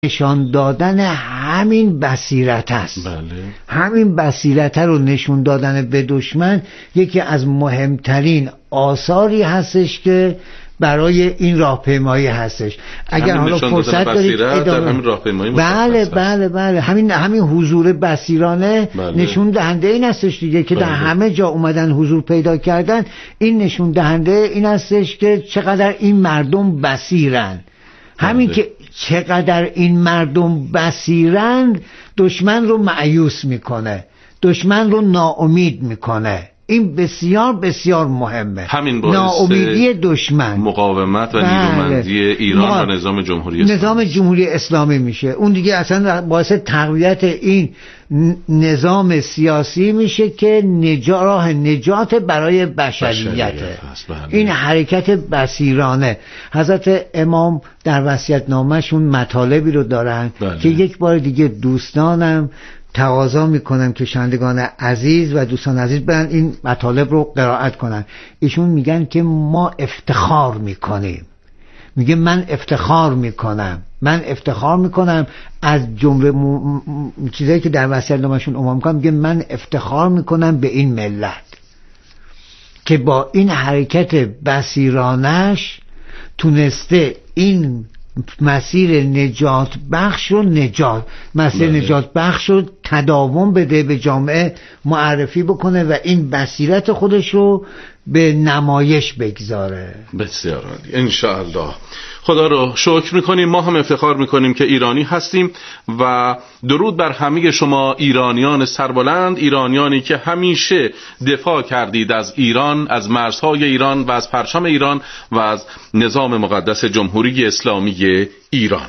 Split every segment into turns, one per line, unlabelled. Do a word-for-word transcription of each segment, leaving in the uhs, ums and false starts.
نشان دادن همین بصیرت است.
بله.
همین بصیرت رو نشون دادن به دشمن یکی از مهمترین آثاری هستش که برای این راهپیمایی هستش. اگر حالا فرصت دارید
ادامه همین راهپیمایی
بله بله بله همین همین حضور بصیرانه
بله.
نشون دهنده این هستش دیگه که بله. در همه جا اومدن حضور پیدا کردن. این نشون دهنده این هستش که چقدر این مردم بصیرن. همین بله. که چقدر این مردم بصیرن دشمن رو مایوس میکنه، دشمن رو ناامید میکنه. این بسیار بسیار مهمه.
همین باعث
ناامیدی دشمن،
مقاومت و
بله.
نیرومندی ایران
ما...
و نظام جمهوری اسلامی
نظام جمهوری اسلامی میشه. اون دیگه اصلا باعث تقویت این نظام سیاسی میشه که نجا... راه نجات برای بشریته.
بله.
این حرکت بصیرانه. حضرت امام در وصیت‌نامه‌شون مطالبی رو دارن بله. که یک بار دیگه دوستانم تقاضا میکنم که شنوندگان عزیز و دوستان عزیز برن این مطالب رو قرائت کنن. ایشون میگن که ما افتخار میکنیم. میگه من افتخار میکنم من افتخار میکنم از جمله م... م... چیزایی که در وصیت‌نامه‌شون عنوان میکنم. میگه من افتخار میکنم به این ملت که با این حرکت بصیرانش تونسته این مسیر نجات بخش و نجات مسیر بله. نجات بخش رو تداوم بده، به جامعه معرفی بکنه و این بصیرت خودش رو به نمایش بگذاره.
بسیار عالی. انشاءالله. خدا رو شکر میکنیم. ما هم افتخار میکنیم که ایرانی هستیم و درود بر همه شما ایرانیان سربلند، ایرانیانی که همیشه دفاع کردید از ایران، از مرزهای ایران و از پرچم ایران و از نظام مقدس جمهوری اسلامی ایران.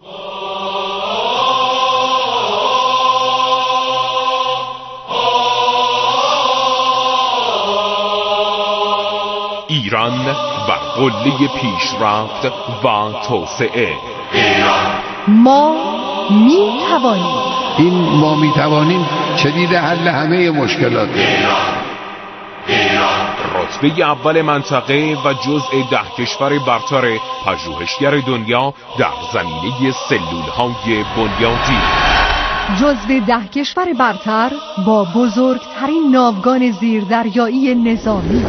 ایران و قله پیشرفت و توسعه.
ما می توانیم.
این ما می توانیم کلید حل همه مشکلات.
رتبه اول منطقه و جزء ده کشور برتر پژوهشگر دنیا در زمینه سلول‌های بنیادی.
جزو ده کشور برتر با بزرگترین ناوگان زیردریایی نظامی.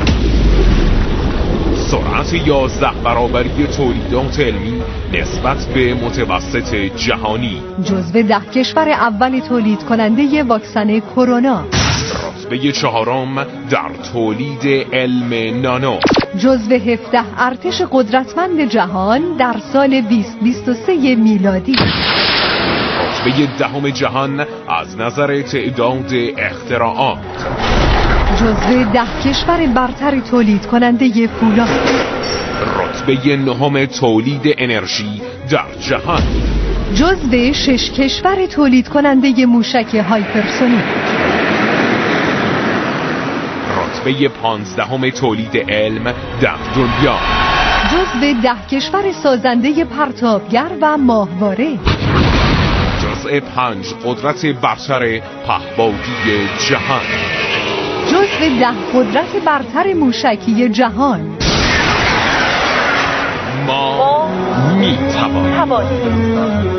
سرعت یازده برابری تولیدات علمی نسبت به متوسط جهانی.
جزو ده کشور اول تولید کننده واکسن کرونا.
رتبه چهارم در تولید علم نانو.
جزو هفده ارتش قدرتمند جهان در سال بیست بیست و سه میلادی.
رتبه دهم جهان از نظر تعداد اختراعات.
جزو ده کشور برتر تولید کننده فولاد.
رتبه نهم تولید انرژی در جهان.
جزو شش کشور تولید کننده موشک هایپرسونیک.
رتبه پانزدهم تولید علم در دنیا.
جزو ده کشور سازنده پرتابگر و ماهواره.
جزو پنج قدرت برتر پهپادی جهان.
جزو ده قدرت برتر موشکی جهان.
ما می توانیم.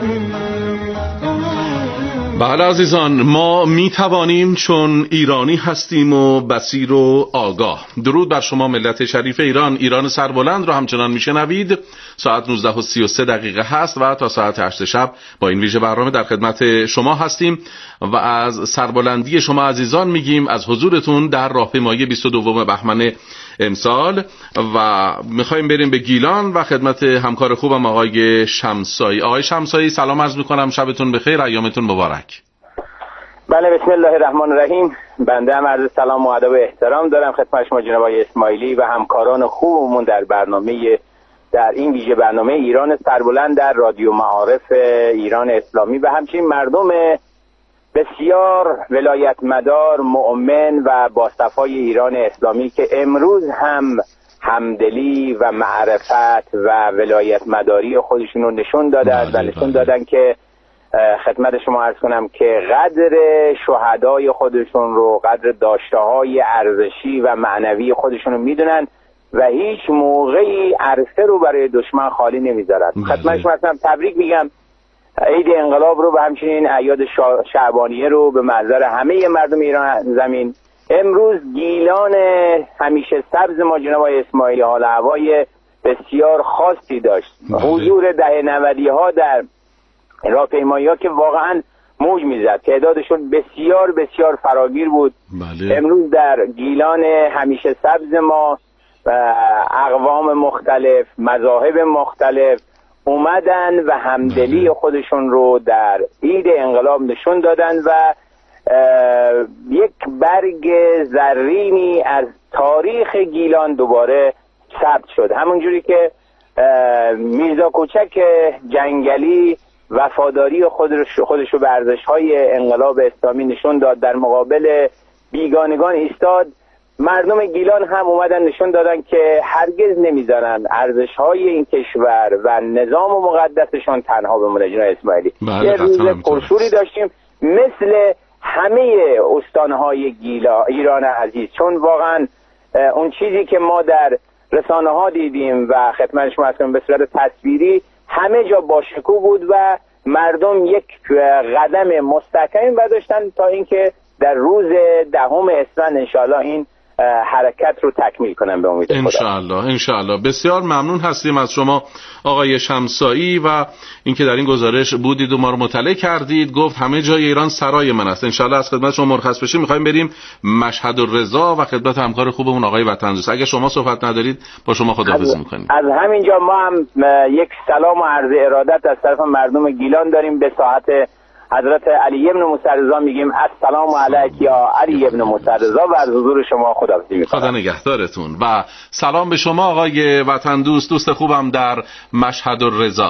بله عزیزان، ما می توانیم چون ایرانی هستیم و بصیر و آگاه. درود بر شما ملت شریف ایران. ایران سربلند رو همچنان میشنوید. ساعت نوزده و سی و سه دقیقه هست و تا ساعت هشت شب با این ویژه برنامه در خدمت شما هستیم و از سربلندی شما عزیزان میگیم، از حضورتون در راهپیمایی بیست و دو بهمن امسال. و میخوایم بریم به گیلان و خدمت همکار خوبم آقای شمسایی. آقای شمسایی سلام عرض میکنم، شبتون بخیر، ایامتون مبارک.
بله، بسم الله الرحمن الرحیم. بنده هم عرض سلام و ادب و احترام دارم خدمت شما جناب آقای اسماعیلی و همکاران خوبمون در برنامه در این ویژه برنامه ایران سربلند در رادیو معارف ایران اسلامی و همچنین مردم بسیار ولایت مدار، مؤمن و با صفای ایران اسلامی که امروز هم همدلی و معرفت و ولایت مداری خودشون رو نشون دادن و نشون دادن که خدمت شما عرض کنم که قدر شهدای خودشون رو، قدر داشته‌های ارزشی و معنوی خودشون رو میدونن و هیچ موقعی عرصه رو برای دشمن خالی نمیذارن. خدمت شما مثلا تبریک میگم عید انقلاب رو و همچنین اعیاد شعبانیه رو به محضر همه مردم ایران زمین. امروز گیلان همیشه سبز ما جناب آقای اسماعیلی حال هوای بسیار خاصی داشت. حضور ده نودی ها در راهپیمایی ها که واقعا موج میزد، تعدادشون بسیار بسیار فراگیر بود.
بله.
امروز در گیلان همیشه سبز ما اقوام مختلف، مذاهب مختلف اومدن و همدلی خودشون رو در عید انقلاب نشون دادن و یک برگ زرینی از تاریخ گیلان دوباره ثبت شد. همونجوری که میرزا کوچک جنگلی وفاداری خودش خودش رو به ارزش‌های انقلاب اسلامی نشون داد، در مقابل بیگانگان ایستاد، مردم گیلان هم اومدن نشون دادن که هرگز نمیذارن ارزش‌های این کشور و نظام و مقدسشون تنها بمونه. جناب اسماعیلی یه روز پرشوری داشتیم مثل همه استانهای گیلا ایران عزیز، چون واقعا اون چیزی که ما در رسانه ها دیدیم و خدمت شما هستم به صورت تصویری همه جا باشکوه بود و مردم یک قدم مستحکمی برداشتن تا اینکه در روز دهم اسفند انشاءالله این حرکت رو تکمیل کنم به امید خدا.
انشاءالله انشاءالله. بسیار ممنون هستیم از شما آقای شمسایی و اینکه در این گزارش بودید و ما رو مطلع کردید. گفت همه جای ایران سرای من است. انشاءالله از خدمت شما مرخص بشیم. می‌خوایم بریم مشهد الرضا و خدمت همکار خوبمون آقای وطن دوست. اگه شما صحبت ندارید با شما خداحافظی می‌کنیم.
از همینجا ما هم یک سلام و عرض ارادت از طرف مردم گیلان داریم. به ساعت حضرت علی ابن موسی رضا میگیم السلام علیک یا علی ابن موسی رضا و از حضور شما خداحافظی میکنم.
خدا نگهدارتون و سلام به شما آقای وطن دوست، دوست خوبم در مشهد الرضا.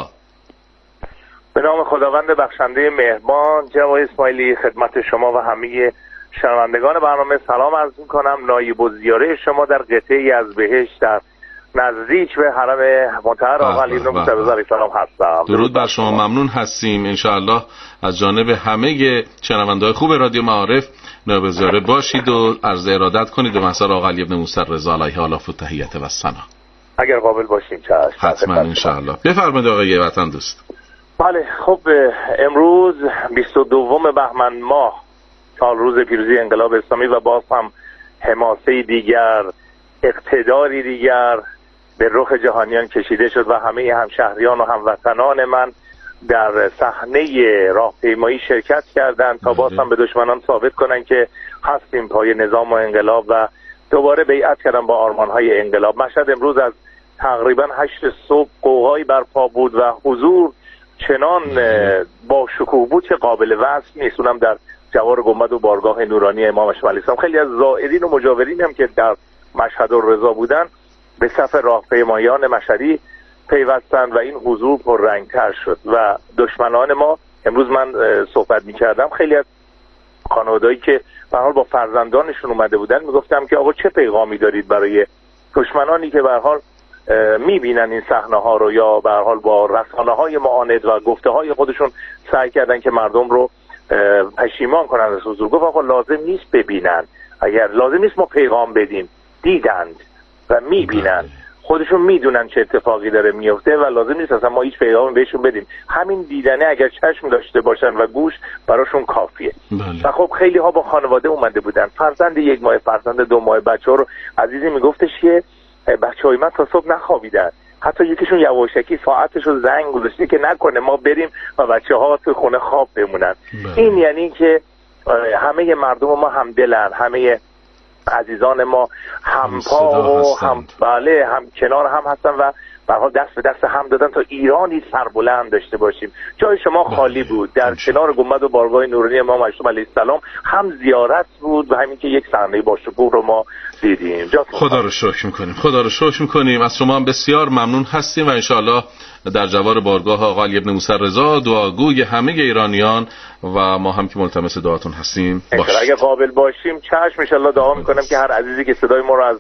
به نام خداوند بخشنده مهربان. جناب اسماعیلی خدمت شما و همه شنوندگان برنامه سلام عرض میکنم. نایب الزیاره شما در قطعه‌ای از بهشت در نزدیک به حرم مطهر آقا علی ابن موسی رضا علیه السلام هستم.
درود بر شما، ممنون هستیم. انشاءالله از جانب همه شنونده‌های خوب رادیو معارف نایب الزیاره باشید و عرض ارادت کنید به محضر آقا علی ابن موسی رضا علیه آلاف التحیت و الثنا.
اگر قابل باشیم چشم.
حتما انشاءالله. بفرمایید آقای وطن دوست.
بله خب امروز بیست و دوم بهمن ماه سال روز پیروزی انقلاب اسلامی و باز هم حماسه دیگر، اقتداری دیگر به رخ جهانیان کشیده شد و همه همشهریان و هموطنان من در صحنه راهپیمایی شرکت کردند تا باز هم به دشمنان ثابت کنن که هستیم پای نظام و انقلاب و دوباره بیعت کردن با آرمانهای انقلاب. مشهد امروز از تقریبا هشت صبح قوقایی برپا بود و حضور چنان با شکوه بود که قابل وصف نیست. اونم در جوار گنبد و بارگاه نورانی امام اشرف علیه السلام. خیلی از زائرین و مجاورین هم که در مشهد الرضا بودن به صف راهپیمایان مشهدی پیوستند و این حضور پررنگتر شد و دشمنان ما، امروز من صحبت می‌کردم، خیلی از خانواده‌ای که به هر حال با فرزندانشون اومده بودن میگفتم که آقا چه پیغامی دارید برای دشمنانی که به هر حال میبینن این صحنه‌ها رو یا به هر حال با رسانه‌های معاند و گفته‌های خودشون سعی کردن که مردم رو پشیمان کنن از حضور. گفت آقا لازم نیست ببینن، اگر لازم نیست ما پیغام بدیم، دیدند و میبینن، خودشون میدونن چه اتفاقی داره میفته و لازم نیست اصلا ما هیچ پیغامی بهشون بدیم. همین دیدنه اگر چشم داشته باشن و گوش براشون کافیه.
بله.
و خب خیلی ها با خانواده اومده بودن، فرزند یک ماه، فرزند دو ماه، بچه ها رو عزیزی میگفتش که بچه های من تا صبح نخوابیدن، حتی یکیشون یواشکی ساعتش رو زنگ گذاشته که نکنه ما بریم و بچه ها تو خونه خواب بمونن. بله. این یعنی که همه مردم ما همدلن، همه عزیزان ما همپا و هم بله هم کنار هم هستن و به هر حال دست به دست هم دادن تا ایرانی سربلند داشته باشیم. جای شما خالی بود، در کنار گنبد و بارگاه نورانی امام اشرف علیه السلام هم زیارت بود و همین که یک صحنه با شکوه رو ما دیدیم.
خدا رو شکر میکنیم، خدا رو شکر میکنیم. از شما هم بسیار ممنون هستیم و انشاءالله در جوار بارگاه آقا علی ابن موسی رضا دعاگوی همه ایرانیان و ما هم که ملتمس دعاتون هستیم باشید.
اگه قابل باشیم چشم انشاءالله دعا میکنم که هر عزیزی که صدای ما رو از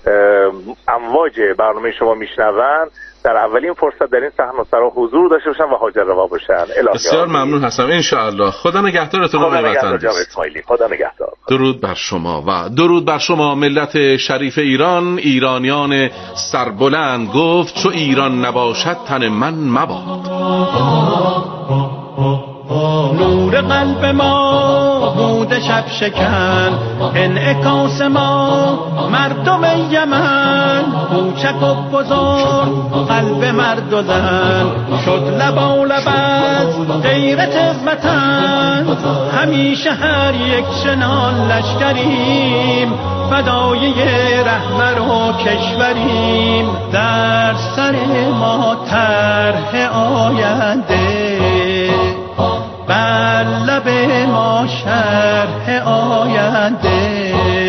امواج برنامه شما میشنون در اولین فرصت در این صحنه و سرا حضور داشته باشن و حاضر روا باشن.
بسیار ممنون هستم انشاءالله. خدا نگهدارتون آقای وطن دوست.
خدا نگهدار.
درود بر شما و درود بر شما ملت شریف ایران. ایرانیان سربلند گفت چو ایران نباشد تن من مباد.
قلب ما بود شب شکن، انعکاس ما مردم یمن، کوچک و بزرگ قلب مرد و زن، شد لبالب از غیرت وطن. همیشه هر یک چنان لشکریم، فدای رهبر و کشوریم. در سر ما طرح آینده، بر لب ما شرح آینده.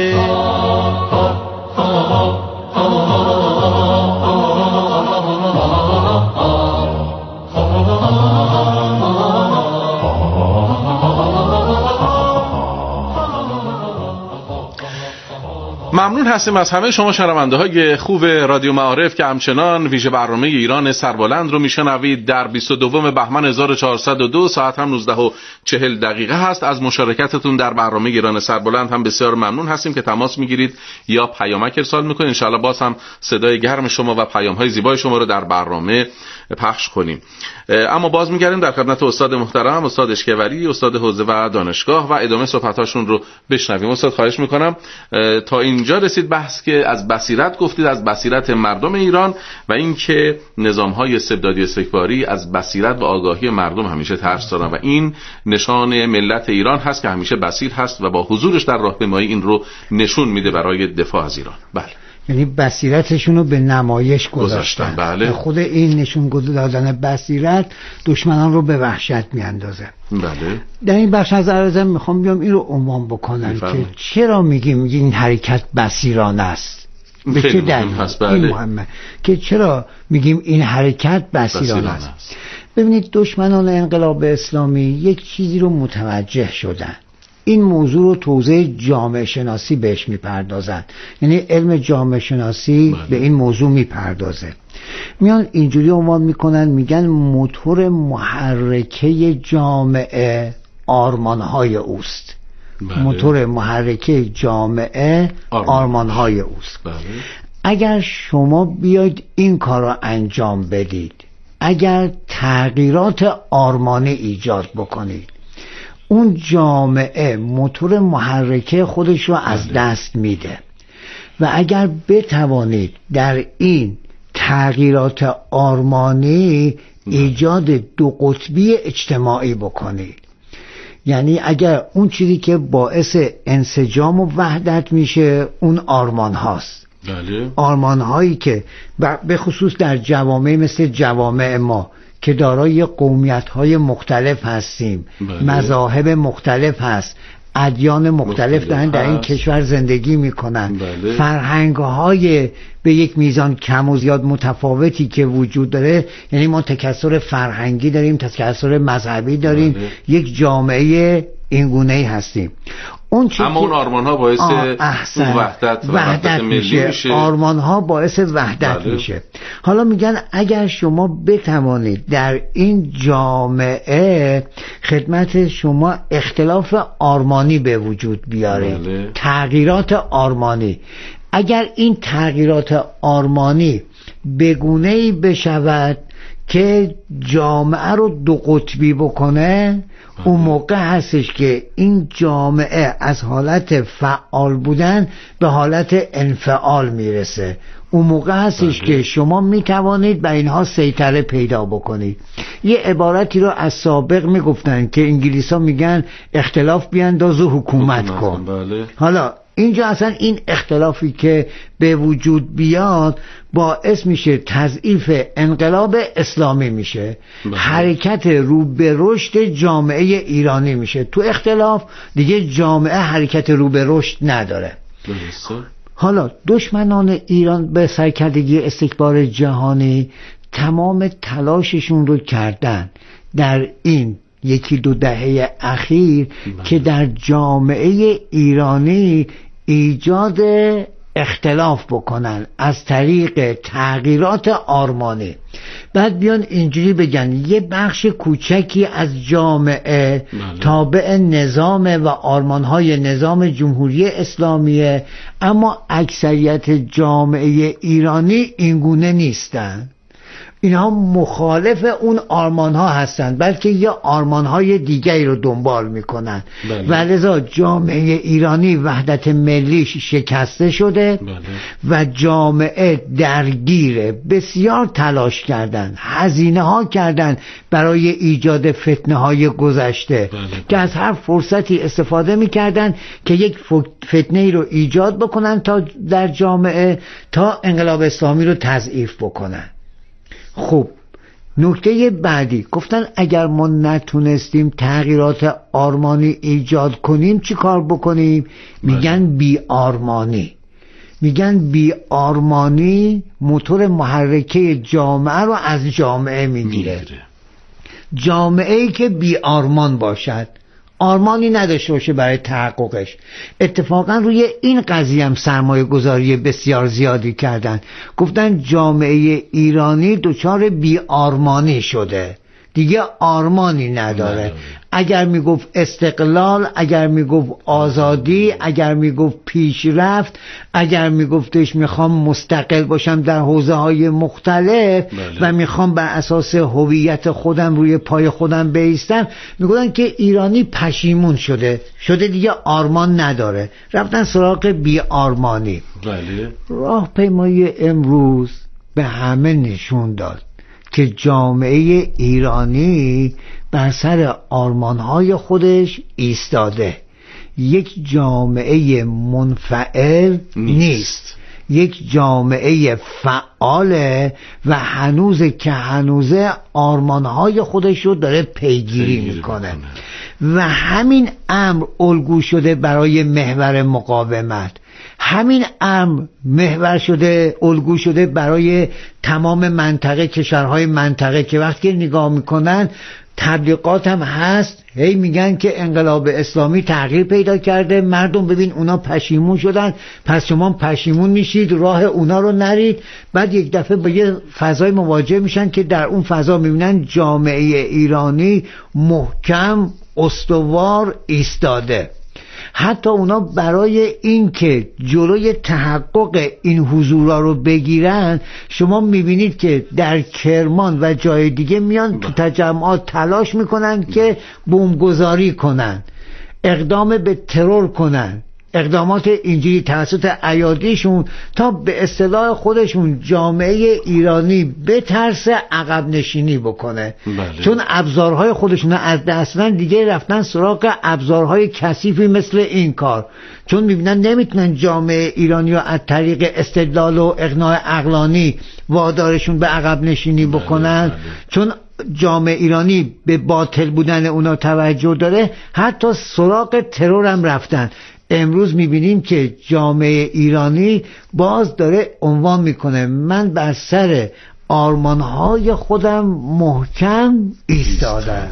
ممنون هستیم از همه شما شنونده های خوب رادیو معارف که همچنان ویژه برنامه ایران سربلند رو میشنوید. در بیست و دوم بهمن هزار و چهارصد و دو ساعت هم نوزده و چهل دقیقه هست. از مشارکتتون در برنامه ایران سربلند هم بسیار ممنون هستیم که تماس میگیرید یا پیامک ارسال میکنید. انشالله باز هم صدای گرم شما و پیام های زیبای شما رو در برنامه پخش کنیم. اما باز میگردیم در خدمت استاد محترم، استاد اشکوری، استاد حوزه و دانشگاه و ادامه صحبتاشون رو بشنویم. استاد خواهش میکنم. تا اینجا رسید بحث که از بصیرت گفتید، از بصیرت مردم ایران و اینکه نظام‌های استبدادی استکباری از بصیرت و آگاهی مردم همیشه ترس دارن و این نشان ملت ایران هست که همیشه بصیر هست و با حضورش در راهپیمایی این رو نشون میده برای دفاع از ایران. بله،
یعنی بصیرتشون رو به نمایش گذاشتن.
بله.
خود این نشون دادن بصیرت دشمنان رو به وحشت میاندازه.
بله.
در این بخش از عرضم میخوام بیام این رو عنوان بکنم که چرا میگیم این حرکت بصیرانه است. به چه دلیل هست؟ بله. این مهمه که چرا میگیم این حرکت بصیرانه است. است. ببینید دشمنان انقلاب اسلامی یک چیزی رو متوجه شدن. این موضوع رو توضیح جامعه شناسی بهش میپردازن، یعنی علم جامعه شناسی بله. به این موضوع میپردازه. میان اینجوری عنوان میکنن، میگن موتور محرکه جامعه آرمانهای اوست. بله. موتور محرکه جامعه آرمان. آرمانهای اوست. بله. اگر شما بیاید این کار رو انجام بدید، اگر تغییرات آرمانی ایجاد بکنید، اون جامعه موتور محرکه خودش رو از دست میده و اگر بتوانید در این تغییرات آرمانی ایجاد دو قطبی اجتماعی بکنید، یعنی اگر اون چیزی که باعث انسجام و وحدت میشه اون آرمان هاست. بله. آرمان هایی که به خصوص در جوامع مثل جوامع ما که دارای قومیت‌های مختلف هستیم، بله. مذاهب مختلف هست، ادیان مختلف دارن در این کشور زندگی میکنن، بله. فرهنگ‌های به یک میزان کم و زیاد متفاوتی که وجود داره، یعنی ما تکثر فرهنگی داریم، تکثر مذهبی داریم، بله. یک جامعه اینگونه‌ای هستیم. اون
اما اون آرمان ها باعث اون وحدت و وحدت
میشه. میشه آرمان ها باعث وحدت بله. میشه. حالا میگن اگر شما بتوانید در این جامعه خدمت شما اختلاف آرمانی به وجود بیارید، بله. تغییرات آرمانی، اگر این تغییرات آرمانی بگونه‌ای بشود که جامعه رو دو قطبی بکنه، اون موقع هستش که این جامعه از حالت فعال بودن به حالت انفعال میرسه. اون موقع هستش که شما میتوانید به اینها سیطره پیدا بکنید. یه عبارتی رو از سابق میگفتن که انگلیس ها میگن اختلاف بیانداز و حکومت کن. بله. حالا اینجا اصلا این اختلافی که به وجود بیاد باعث میشه تضعیف انقلاب اسلامی میشه، بله. حرکت رو به رشد جامعه ایرانی میشه. تو اختلاف دیگه جامعه حرکت رو به رشد نداره. بله. حالا دشمنان ایران به سرکردگی استکبار جهانی تمام تلاششون رو کردن در این یکی دو دهه اخیر بله. که در جامعه ایرانی ایجاد اختلاف بکنن از طریق تغییرات آرمانی. بعد بیان اینجوری بگن یه بخش کوچکی از جامعه بله. تابع نظام و آرمانهای نظام جمهوری اسلامیه، اما اکثریت جامعه ایرانی اینگونه نیستن. اینها مخالف اون آرمان ها هستند، بلکه یه آرمان های دیگری رو دنبال میکنن و لذا جامعه ایرانی وحدت ملیش شکسته شده بله. و جامعه درگیره. بسیار تلاش کردن، هزینه ها کردن برای ایجاد فتنه های گذشته بله. که از هر فرصتی استفاده میکردن که یک فتنه ای رو ایجاد بکنن تا در جامعه تا انقلاب اسلامی رو تضعیف بکنن. خب نکته بعدی گفتن اگر ما نتونستیم تغییرات آرمانی ایجاد کنیم چی کار بکنیم؟ میگن بی آرمانی. میگن بی آرمانی موتور محرکه جامعه رو از جامعه میگیره. جامعه ای که بی آرمان باشد، آرمانی نداشته باشه برای تحققش. اتفاقا روی این قضیه هم سرمایه گذاری بسیار زیادی کردن. گفتن جامعه ایرانی دچار بی آرمانی شده، دیگه آرمانی نداره. نداره. اگر میگفت استقلال، اگر میگفت آزادی، اگر میگفت پیشرفت، اگر میگفتش میخوام مستقل باشم در حوزه های مختلف بله. و میخوام بر اساس هویت خودم روی پای خودم بایستم، میگفتن که ایرانی پشیمون شده شده دیگه آرمان نداره، رفتن سراغ بی آرمانی بله. راهپیمایی امروز به همه نشون داد که جامعه ایرانی بر سر آرمانهای خودش ایستاده. یک جامعه منفعل نیست، یک جامعه فعاله و هنوز که هنوزه آرمانهای خودش رو داره پیگیری میکنه و همین امر الگو شده برای محور مقاومت. همین امر محور شده، الگو شده برای تمام منطقه، کشورهای منطقه که وقتی نگاه میکنن تبلیغات هم هست، هی میگن که انقلاب اسلامی تغییر پیدا کرده، مردم ببین اونا پشیمون شدن، پس شما پشیمون میشید، راه اونا رو نرید. بعد یک دفعه با یه فضای مواجه میشن که در اون فضا میبینن جامعه ایرانی محکم استوار ایستاده. حتی اونا برای این که جلوی تحقق این حضورا رو بگیرن، شما میبینید که در کرمان و جای دیگه میان تو تجمعات تلاش میکنن که بمبگذاری کنن، اقدام به ترور کنن، اقدامات اینجوری توسط ایادیشون تا به اصطلاح خودشون جامعه ایرانی بترسه عقب نشینی بکنه بله. چون ابزارهای خودشون از دستن دیگه رفتن سراغ ابزارهای کثیفی مثل این کار، چون میبینن نمیتونن جامعه ایرانی رو از طریق استدلال و اقناع عقلانی وادارشون به عقب نشینی بکنن بله. بله. چون جامعه ایرانی به باطل بودن اونا توجه داره، حتی سراغ ترور هم رفتن. امروز میبینیم که جامعه ایرانی باز داره عنوان میکنه من بر سر آرمانهای خودم محکم ایستادم.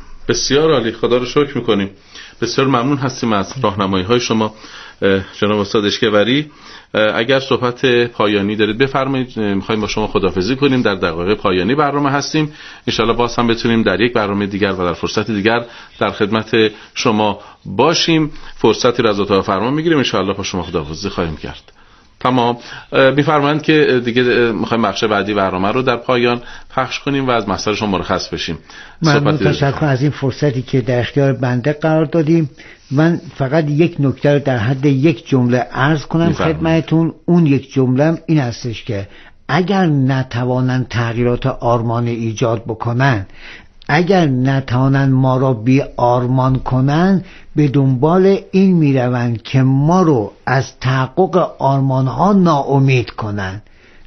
بسیار عالی، خدا رو شکر میکنیم. بسیار ممنون هستیم از راهنمایی های شما جناب استاد اشکوری. اگر صحبت پایانی دارید بفرمایید، میخوایم با شما خداحافظی کنیم، در دقایق پایانی برنامه هستیم. انشالله باز هم بتونیم در یک برنامه دیگر و در فرصت دیگر در خدمت شما باشیم. فرصتی را از اتاق فرمان میگیریم، انشالله با شما خداحافظی خواهیم کرد. تمام. میفرمایند که دیگه میخوایم بخش بعدی برنامه رو در پایان پخش کنیم و از مسائل شما مرخص بشیم.
من تشکر از این فرصتی که در اختیار بنده قرار دادیم. من فقط یک نکته رو در حد یک جمله عرض کنم خدمتتون. اون یک جمله این هستش که اگر نتوانند تغییرات آرمانی ایجاد بکنن، اگر نتوانند ما را بی آرمان کنن، به دنبال این میروند که ما رو از تحقق آرمان ها ناامید کنن.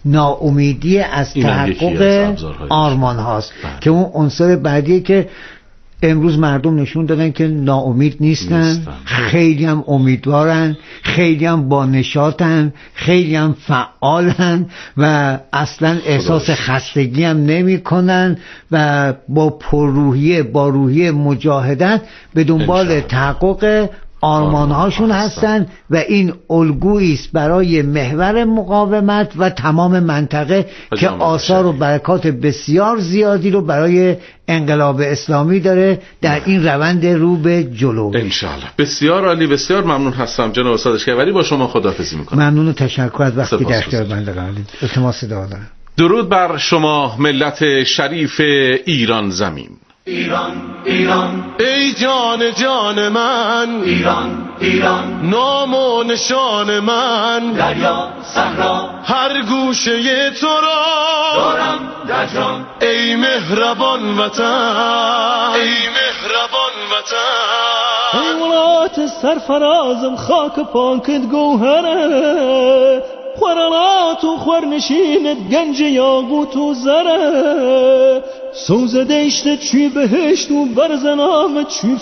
ناامیدی از تحقق آرمان هاست که اون عنصر بعدیه که امروز مردم نشون دادن که ناامید نیستن, نیستن. خیلی هم امیدوارن، خیلی هم با نشاطن، خیلی هم فعالن و اصلا احساس خستگی هم نمی کنن و با پرروحیه با روحیه مجاهدت به دنبال تحقق آرمانهاشون هستن و این الگویی است برای محور مقاومت و تمام منطقه که آثار و برکات بسیار زیادی رو برای انقلاب اسلامی داره در این روند رو به جلو
انشالله. بسیار عالی، بسیار ممنون هستم جناب استاد اشکوری. با شما خداحافظی میکنم.
ممنون و تشکر از وقتی در اختیار بنده قرار دادید. التماس دعا دارم.
درود بر شما ملت شریف ایران زمین.
ایران ایران
ای جان جان من،
ایران ایران
نام و نشان من،
دریا صحرا
هر گوشه تو را
دارم در جان.
ای مهربان وطن، ای مهربان وطن،
ای ولات سرفرازم خاک پاکت گوهره، خورالات و خورنشینت گنج یاقوت و زره، سوز دشت چی بهشت و برزنام چی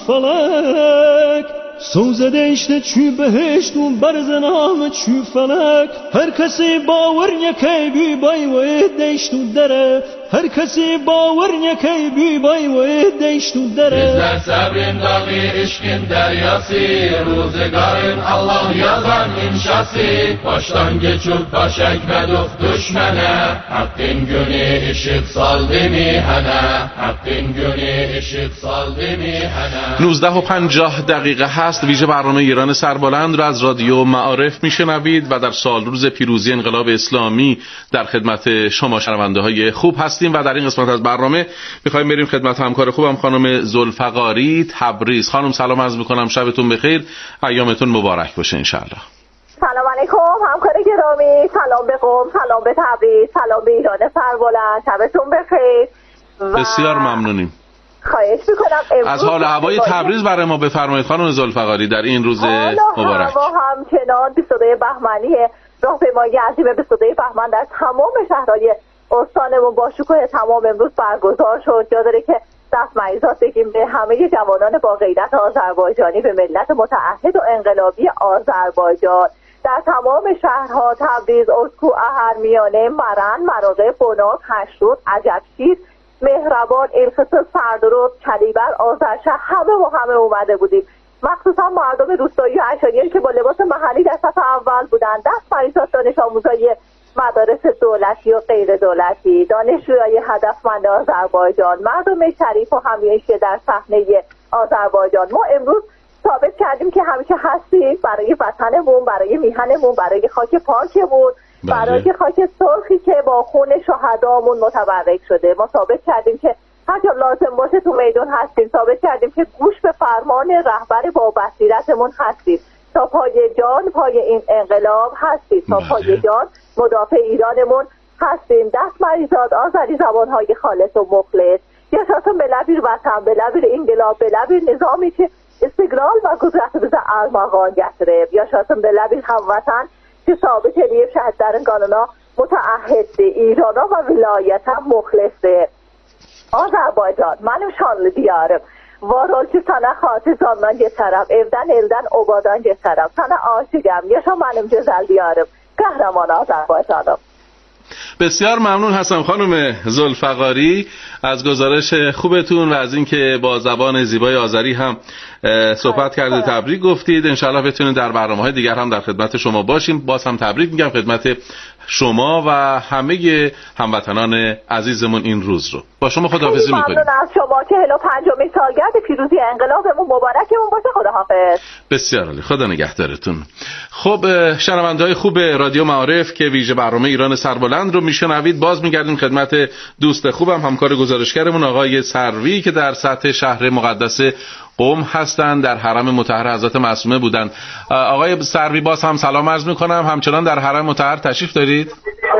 فلک، سوز دشت چی بهشت و برزنام چی فلک، هر کسی باور نکی بی بای و دشت و دره، هر کسی باور نکی بی بای و دشت و دره.
bizler sabrin dağı işkin deryası, روزگارın Allah yazan inşası, baştan geçip baş ekmedik düşmene, hakkın günü ışık saldı mihene, hakkın günü ışık saldı mihene.
نوزده و پنجاه دقیقه هست. ویژه برنامه ایران سربلند را از رادیو معارف میشنوید و در سال روز پیروزی انقلاب اسلامی در خدمت شما شنونده های خوب هستیم و در این قسمت از برنامه میخوایم بریم خدمت همکار خوبم خانم ذوالفقاری تبریز. خانم سلام عرض میکنم، شبتون بخیر، ایامتون مبارک باشه انشالله.
سلام علیکم همکار گرامی، سلام به قم، سلام به تبریز، سلام به ایران سربلند، شبتون بخیر.
بسیار ممنونیم.
خواهش میکنم
از حال هوای تبریز برای ما بفرمایید خانم ذوالفقاری در این روز مبارک.
هوا همچنان بیست و دو بهمنی راهپیمایی عظیم بیست و دو بهمن در تمام شهرهای استانمون با شکوه تمام امروز برگزار شد. جا داره که دست مریضات بگیم به همه جوانان با غیرت آذربایجانی، به ملت متعهد و انقلابی آذربایجان در تمام شهرها، تبریز، اسکو، اهرمیانه، مرن، مراغه، بناز، هشترود، عجبشیر، مهربان، الخصوص، سردرود، کلیبر، آذرشهر، همه و همه اومده بودیم. مخصوصا مردم روستایی و اشاریایی که با لباس محلی در صف اول بودن، دست مریضات دانش آموزای مدارس دولتی و غیر دولتی، دانشجویان هدفمند آذربایجان، مردم شریف و همیشه در صحنه آذربایجان. ما امروز ثابت کردیم که همیشه هستیم برای وطنمون، برای میهنمون، برای خاک پاکمون، برای خاک سرخی که با خون شهدامون متبرک شده. ما ثابت کردیم که هر جا لازم باشه تو میدان هستیم. ثابت کردیم که گوش به فرمان رهبر با بصیرتمون هستیم. تا پای جان پای این انقلاب هستیم، تا پای جان مدافع ایرانمون هستیم. دست مریضات آذری زبانهای خالص و مخلص، یا شاسم به لبیر وطن، به لبیر انقلاب، به لبیر نظامی که استقلال و قدرت بزه ارمغان گتره، یا شاسم به لبیر هموطن که ثابت لیب شهد در قانونا متعهد ایرانا و ولایت هم مخلصه. آذربایجان منم شانل دیارم وارول که سنه خاطر زمان گترم، evden elden obadan گترم، سنه عاشقم، یشا منم جزل دیارم، قهرمان آذربایجانم.
بسیار ممنون هستم خانم ذوالفقاری از گزارش خوبتون و از اینکه با زبان زیبای آذری هم صحبت کرده، تبریک گفتید. انشالله بتونید در برنامه‌های دیگر هم در خدمت شما باشیم. باز هم تبریک میگم خدمت شما و همه هموطنان عزیزمون این روز رو. با شما خداحافظی میکنیم.
ممنون از شما. چهل و پنجمین سالگرد پیروزی انقلابمون مبارکمون باشه. خداحافظ.
بسیار عالی، خدا نگهدارتون. خب شنونده‌های خوب رادیو معارف که ویژه برنامه ایران سربلند رو میشنوید، باز میگردیم خدمت دوست خوبم همکار گزارشگرمون آقای سروی که در سطح شهر مقدس قم هستند، در حرم مطهر حضرت معصومه بودند. آقای سروی باز هم سلام عرض میکنم، همچنان در حرم مطهر تشریف دارید؟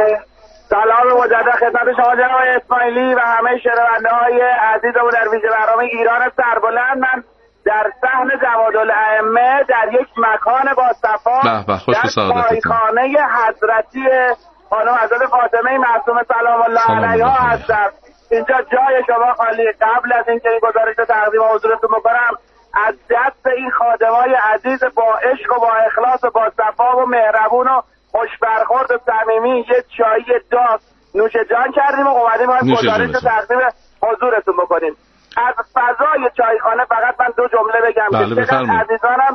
سلام مجدد خدمت شما جناب اسماعیلی و همه شنونده‌های عزیزمون در ویژه برنامه ایران سربلند. من در صحن جوادالائمه در یک مکان با صفا در پایخانه حضرتی خانم حضرت فاطمه معصومه سلام الله علیها هستم. اینجا جای شما خالی. قبل از اینکه این گزارش رو تقدیم حضورتون بکنم، از دست این خادمای عزیز با عشق و با اخلاص و با صفا و مهربون و خوش برخورد و صمیمی یه چایی داغ نوش جان کردیم و اومدیم این گزارش رو تقدیم حضورتون بکنیم. از فضای چایخانه فقط من دو جمله بگم که چقدر عزیزانم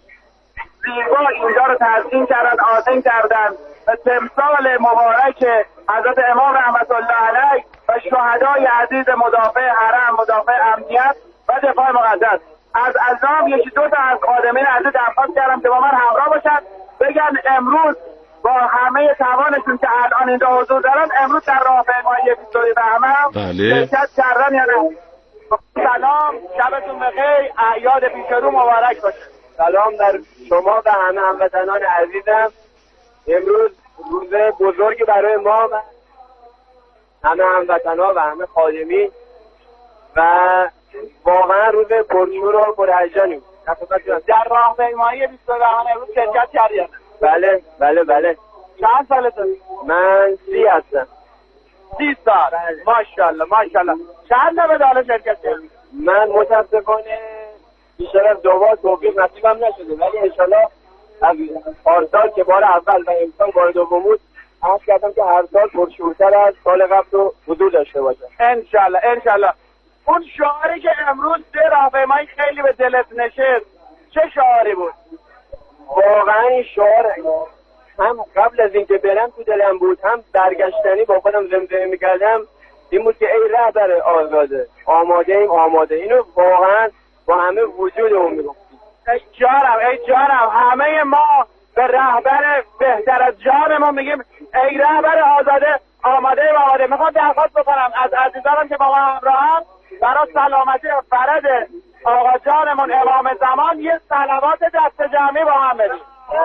زیبا اینجا رو تزیین کردن، آذین کردن و تمثال مبارک حضرت امام رحمت الله علیه و شهدای عزیز مدافع حرم، مدافع امنیت و دفاع مقدس. از عزام یکی دو تا از خادمین عزیز درخواست کردم که با من همراه باشن، بگن امروز با همه توانشون که الان اینجا حضور دارن امروز در راهپیمایی بیست و دو بهمن شرکت کردن. یعنی سلام، شبتون بخیر، اعیاد پیش رو مبارک باشه.
سلام در شما و همه هموطنان عزیزم. امروز روز بزرگی برای ما و همه هموطنان و همه خادمین و واقعا روز پرشور و پرهیجانی.
در راهپیمایی بیست و دو بهمن امروز شرکت کردید؟
بله بله بله.
چند سالتون؟
من سی هستم.
سی سال. ماشاءالله ماشاءالله. چند مدال شرکت کردید؟
من متاسفانه بیشتر از دو بار توفیق نصیبم نشده، ولی انشالله از پارسال که بار اول و امسال بار دوم بود عرض کردم که هر سال پرشورتر از سال قبل رو حضور داشته باشم
انشالله انشالله. اون شعاری که امروز در راهپیمایی خیلی به دلت نشست چه شعاری بود؟
واقعا این شعار هم قبل از اینکه برم تو دلم بود، هم برگشتنی با خودم زمزمه میکردم. این بود که ای رهبر آزاده، آماده ایم آماده. اینو واقعا با همه وجودمون میگفتیم.
ای جانم ای جانم، همه ما به رهبر بهتر از جانمون میگیم ای رهبر آزاده، آماده ایم آماده. میخوام درخواست بکنم از عزیزانم که با ما همراهن برای سلامتی و فرد آقا جانمون امام زمان یه صلوات دست جمعی با هم بدیم.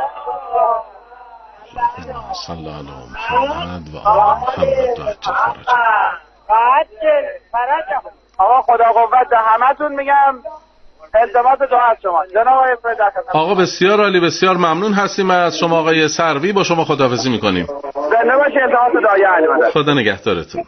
صلی الله علیه محمد و آل محمد.
آقا خدا قوت به همتون میگم. التماس دعا از شما جناب آقای فرد.
آقا بسیار عالی، بسیار ممنون هستیم از شما آقای سروی. با شما خداحافظی میکنیم.
زنده باشی. التماس دعای علی مدد.
خدا نگهدارتون.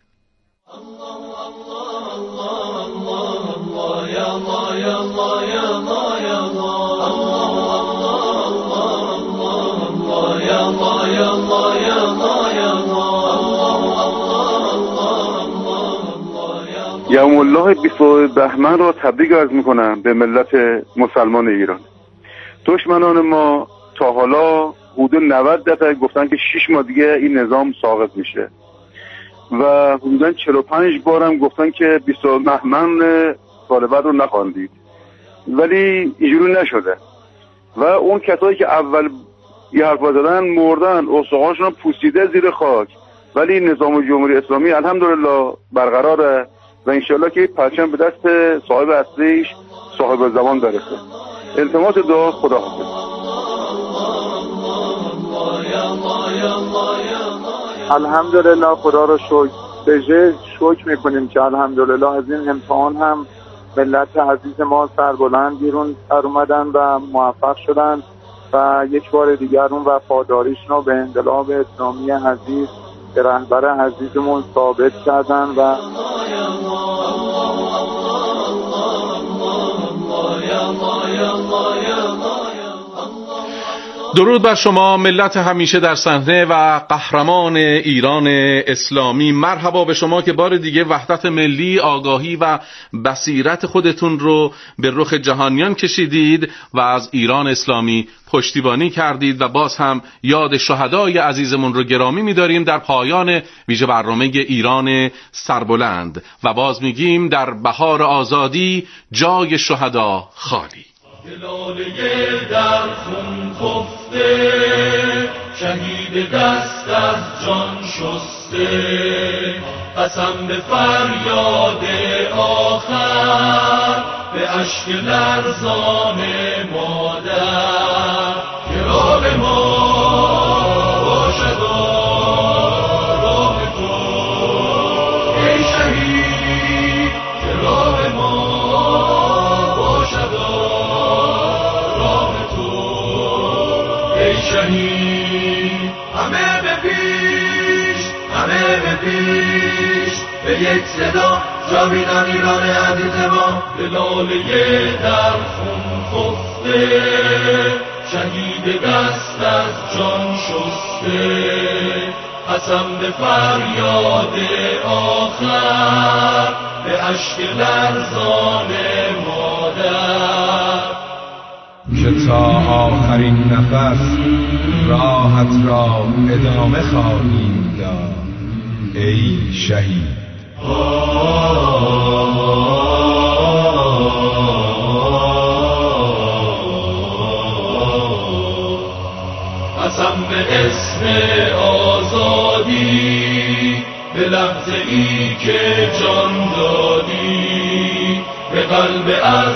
یوم الله بیست و دو بهمن را تبریک عرض میکنم به ملت مسلمان ایران. دشمنان ما تا حالا حدود نود دفعه گفتن که شش ماه دیگه این نظام ساقط میشه و حدودا چهل و پنج بارم گفتن که بیست و دو بهمن سال بعد رو نخواندید، ولی اینجوری نشده و اون کسایی که اول یه حرف زدن مردن، استخوانشون پوسیده زیر خاک، ولی نظام جمهوری اسلامی الحمدلله برقراره و انشالله که پرچم به دست صاحب اصلیش صاحب زمان برسه. التماس دعا. خدا حافظ.
الحمدلله، خدا رو شکر بجه شکر میکنیم که الحمدلله از این امتحان هم ملت عزیز ما سربلند بیرون در اومدن و موفق شدن و یک بار دیگر اون وفاداریشون رو به انقلاب اسلامی عزیز به رهبر عزیزمون ثابت کردن و
درود بر شما ملت همیشه در صحنه و قهرمان ایران اسلامی. مرحبا به شما که بار دیگه وحدت ملی، آگاهی و بصیرت خودتون رو به رخ جهانیان کشیدید و از ایران اسلامی پشتیبانی کردید و باز هم یاد شهدای عزیزمون رو گرامی می‌داریم در پایان ویژه برنامه ایران سربلند و باز میگیم در بهار آزادی جای شهدا خالی.
لاله در خون خفته، شهید دست از جان شسته، قسم به فریاد آخر، به اشک لرزان مادر که راه ما باشد راه تو ای شهید، که راه ما باشد شهید. همه به پیش، همه به پیش، به یک صدا جاویدان ایران عزیز ما. به لاله در خون خفته، شهید دست از جان شسته، قسم به فریاد آخر، به اشک لرزان مادر
که تا آخرین نفس راحت را ادامه خواهیم داد ای شهید.
قسم به قطعی که جان دادی به قلب